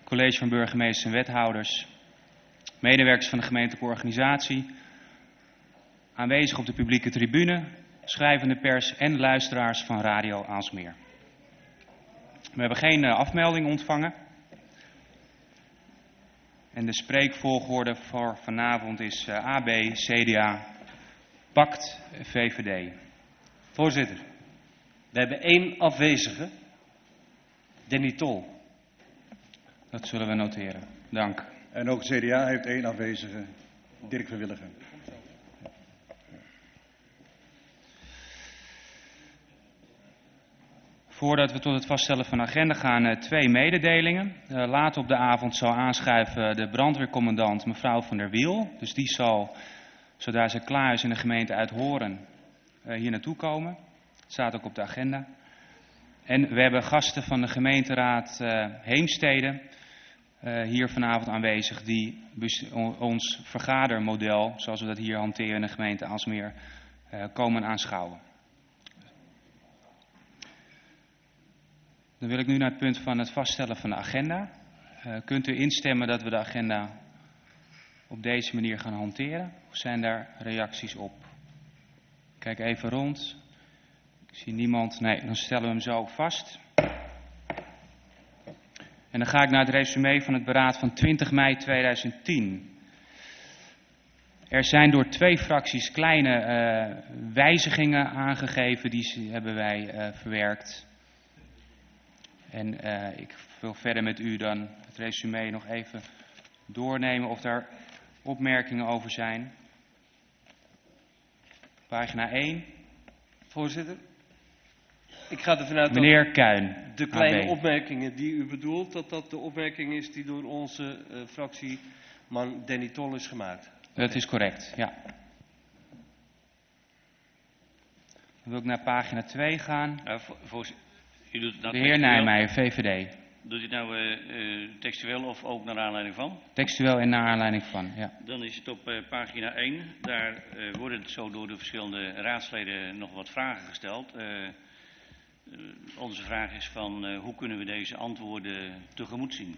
college van burgemeesters en wethouders, medewerkers van de gemeentelijke organisatie, aanwezig op de publieke tribune, schrijvende pers en luisteraars van Radio Aalsmeer. We hebben geen afmelding ontvangen. En de spreekvolgorde voor vanavond is AB, CDA, PACT, VVD. Voorzitter, we hebben 1 afwezige, Danny Tol. Dat zullen we noteren. Dank. En ook het CDA heeft 1 afwezige, Dirk Verwilligen. Voordat we tot het vaststellen van de agenda gaan, 2 mededelingen. Later op de avond zal aanschuiven de brandweercommandant mevrouw van der Wiel. Dus die zal, zodra ze klaar is in de gemeente Uithoren, hier naartoe komen. Dat staat ook op de agenda. En we hebben gasten van de gemeenteraad Heemstede hier vanavond aanwezig die ons vergadermodel, zoals we dat hier hanteren in de gemeente Aalsmeer, komen aanschouwen. Dan wil ik nu naar het punt van het vaststellen van de agenda. Kunt u instemmen dat we de agenda op deze manier gaan hanteren? Of zijn daar reacties op? Kijk even rond. Ik zie niemand. Nee, dan stellen we hem zo vast. En dan ga ik naar het resume van het beraad van 20 mei 2010. Er zijn door 2 fracties kleine wijzigingen aangegeven. Die hebben wij verwerkt. En ik wil verder met u dan het resume nog even doornemen of daar opmerkingen over zijn. Pagina 1. Voorzitter, ik ga ervan uit Meneer dat Kuin, de kleine AB. opmerkingen die u bedoelt, dat de opmerking is die door onze fractieman Danny Tol is gemaakt. Dat is correct, ja. Dan wil ik naar pagina 2 gaan. U doet het nou De heer Nijmeijer, VVD. Doet u het nou textueel of ook naar aanleiding van? Textueel en naar aanleiding van, ja. Dan is het op pagina 1. Daar worden zo door de verschillende raadsleden nog wat vragen gesteld. Onze vraag is van hoe kunnen we deze antwoorden tegemoet zien?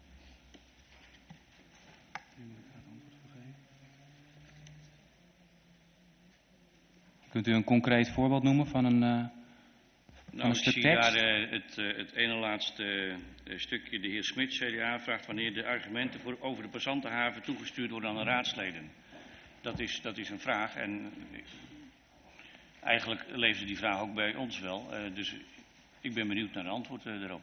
Kunt u een concreet voorbeeld noemen van een Nou, ik stuk zie tekst? daar het ene laatste stukje. De heer Smit, CDA, vraagt wanneer de argumenten over de passantenhaven toegestuurd worden aan de raadsleden. Dat is een vraag en eigenlijk leefde die vraag ook bij ons wel. Dus ik ben benieuwd naar de antwoord daarop.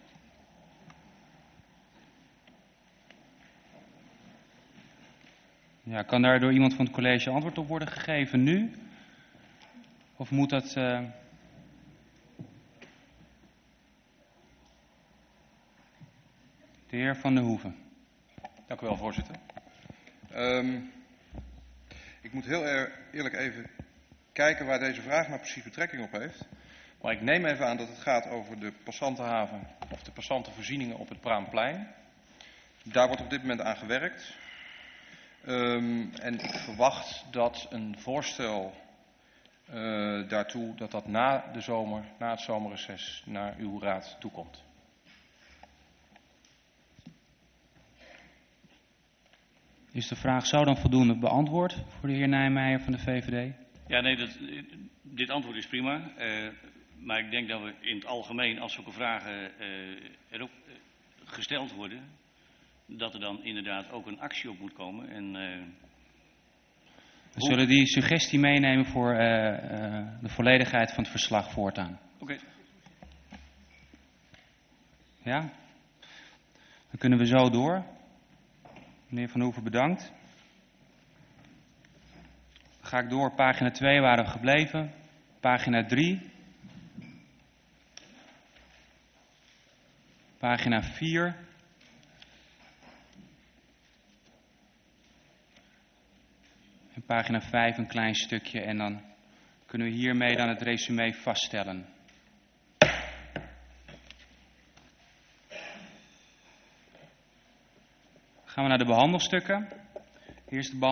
Ja, kan daar door iemand van het college antwoord op worden gegeven nu? Of moet dat... De heer Van der Hoeven. Dank u wel, voorzitter. Ik moet heel eerlijk even kijken waar deze vraag nou precies betrekking op heeft. Maar ik neem even aan dat het gaat over de passantenhaven of de passantenvoorzieningen op het Praanplein. Daar wordt op dit moment aan gewerkt. En ik verwacht dat een voorstel daartoe, dat na de zomer, na het zomerreces, naar uw raad toekomt. Is de vraag zo dan voldoende beantwoord voor de heer Nijmeijer van de VVD? Ja, nee, dit antwoord is prima. Maar ik denk dat we in het algemeen, als zulke vragen erop gesteld worden, dat er dan inderdaad ook een actie op moet komen. En, we zullen die suggestie meenemen voor de volledigheid van het verslag voortaan. Oké. Ja? Dan kunnen we zo door. Meneer Van Hoeven, bedankt. Dan ga ik door. Pagina 2 waren we gebleven. Pagina 3. Pagina 4. En pagina 5 een klein stukje. En dan kunnen we hiermee dan het resume vaststellen. Gaan we naar de behandelstukken. Eerst de